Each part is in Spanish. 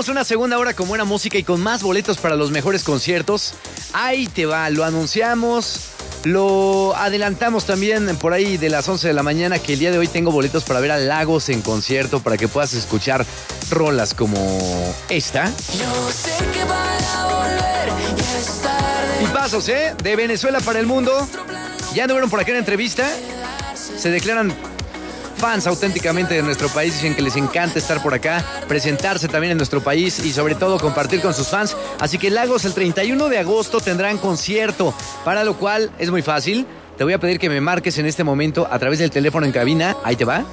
Tenemos una segunda hora con buena música y con más boletos para los mejores conciertos. Ahí te va, lo anunciamos, lo adelantamos también por ahí de las 11 de la mañana, que el día de hoy tengo boletos para ver a Lagos en concierto, para que puedas escuchar rolas como esta. Yo sé que van a volver, ya es tarde. Y pasos, de Venezuela para el mundo. Ya anduvieron por acá en la entrevista. Se declaran fans auténticamente de nuestro país, dicen que les encanta estar por acá, presentarse también en nuestro país y sobre todo compartir con sus fans. Así que Lagos el 31 de agosto tendrán concierto, para lo cual es muy fácil. Te voy a pedir que me marques en este momento a través del teléfono en cabina. Ahí te va.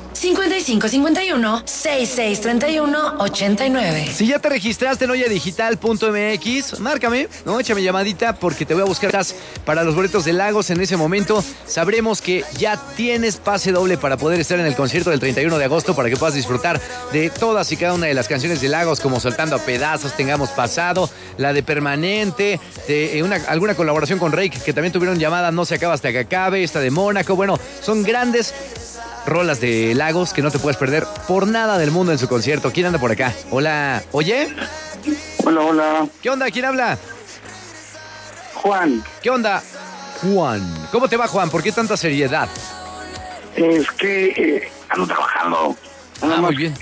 5551-6631-89. Si ya te registraste en oyedigital.mx, márcame, ¿no? Échame llamadita porque te voy a buscar para los boletos de Lagos. En ese momento sabremos que ya tienes pase doble para poder estar en el concierto del 31 de agosto, para que puedas disfrutar de todas y cada una de las canciones de Lagos, como Soltando a Pedazos, Tengamos Pasado, la de Permanente, alguna colaboración con Rake, que también tuvieron llamada No se acaba hasta que acabe, esta de Mónaco. Bueno, son grandes rolas de Lagos que no te puedes perder por nada del mundo en su concierto. ¿Quién anda por acá? Hola, ¿oye? Hola. ¿Qué onda? ¿Quién habla? Juan. ¿Qué onda? Juan. ¿Cómo te va, Juan? ¿Por qué tanta seriedad? Es que ando trabajando. Muy bien.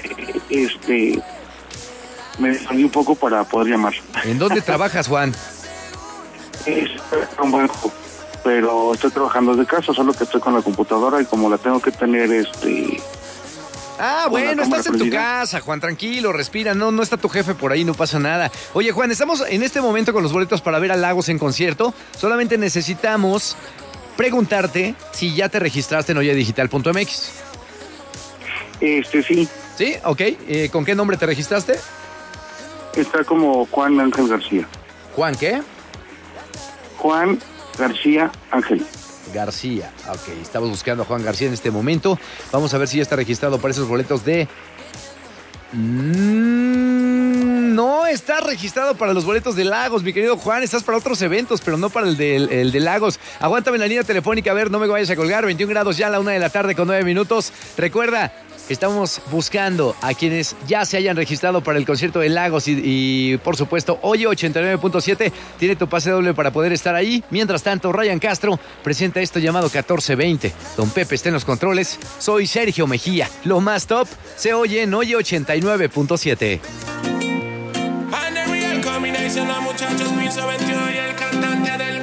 Me salí un poco para poder llamar. ¿En dónde trabajas, Juan? Es un banco, pero estoy trabajando desde casa, solo que estoy con la computadora y como la tengo que tener, bueno, estás en tu prendida. casa, Juan, tranquilo, respira, no está tu jefe por ahí, no pasa nada. Oye, Juan, estamos en este momento con los boletos para ver a Lagos en concierto. Solamente necesitamos preguntarte si ya te registraste en oyedigital.mx. Sí, ¿Sí? Ok. ¿Con qué nombre te registraste? está como Juan Ángel García. ¿Juan qué? Juan García Ángel. García. Ok, estamos buscando a Juan García en este momento. Vamos a ver si ya está registrado para esos boletos de... No está registrado para los boletos de Lagos, mi querido Juan. Estás para otros eventos, pero no para el de Lagos. Aguántame en la línea telefónica, a ver, no me vayas a colgar. 21 grados ya a la 1 de la tarde con 9 minutos. Recuerda, estamos buscando a quienes ya se hayan registrado para el concierto de Lagos y por supuesto, Oye 89.7 tiene tu pase doble para poder estar ahí. Mientras tanto, Ryan Castro presenta esto llamado 1420. Don Pepe está en los controles. Soy Sergio Mejía. Lo más top se oye en Oye 89.7. And the real combination of muchachos, piso 21 y el cantante del